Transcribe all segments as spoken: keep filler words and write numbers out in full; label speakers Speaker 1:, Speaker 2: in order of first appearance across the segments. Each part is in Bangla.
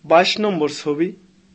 Speaker 1: বাইশ নম্বর ছবি।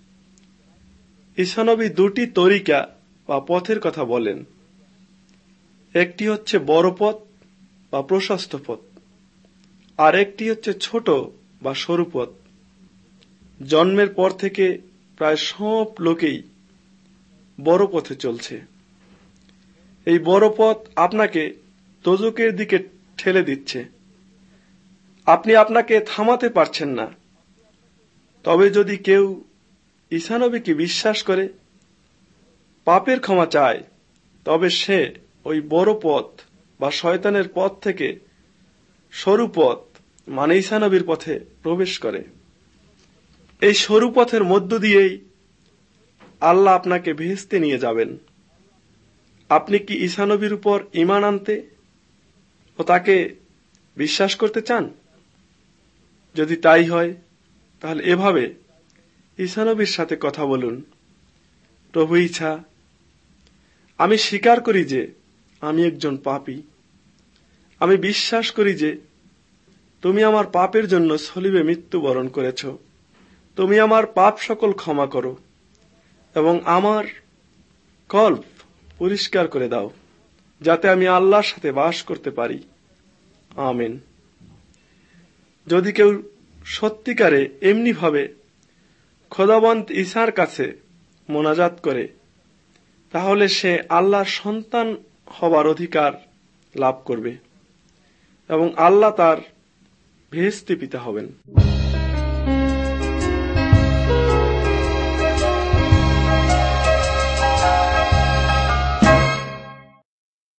Speaker 1: ঈসা নবী দুটি তরিকা বা পথের কথা বলেন। একটি হচ্ছে বড় পথ বা প্রশস্ত পথ, আর একটি হচ্ছে ছোট বা সরু পথ। জন্মের পর থেকে প্রায় সব লোকেই বড় পথে চলছে। এই বড় পথ আপনাকে দোজখের দিকে ঠেলে দিচ্ছে। আপনি আপনাকে থামাতে পারছেন না। তবে যদি কেউ ঈসা নবীকে বিশ্বাস করে, পাপের ক্ষমা চায়, তবে সে ওই বড় পথ বা শয়তানের পথ থেকে সরু পথ মানে ঈসা নবীর পথে প্রবেশ করে। এই সরু পথের মধ্য দিয়েই আল্লাহ আপনাকে বেহেশতে নিয়ে যাবেন। আপনি কি ঈসা নবীর উপর ঈমান আনতে ও তাকে বিশ্বাস করতে চান? যদি তাই হয়, তাহলে এভাবে ঈসা নবীর সাথে কথা বলুন। প্রভু ঈসা, আমি স্বীকার করি যে আমি একজন পাপী। আমি বিশ্বাস করি যে তুমি আমার পাপের জন্য সলিবে মৃত্যুবরণ করেছ। তুমি আমার পাপ সকল ক্ষমা করো এবং আমার কল্প পরিষ্কার করে দাও, যাতে আমি আল্লাহর সাথে বাস করতে পারি। আমিন। যদি কেউ সত্যিকারে এমনি ভাবে খোদাবন্ত ঈসার কাছে মোনাজাত করে, তাহলে সে আল্লাহর সন্তান হবার অধিকার লাভ করবে এবং আল্লাহ তার বেহেশতি পিতা হবেন।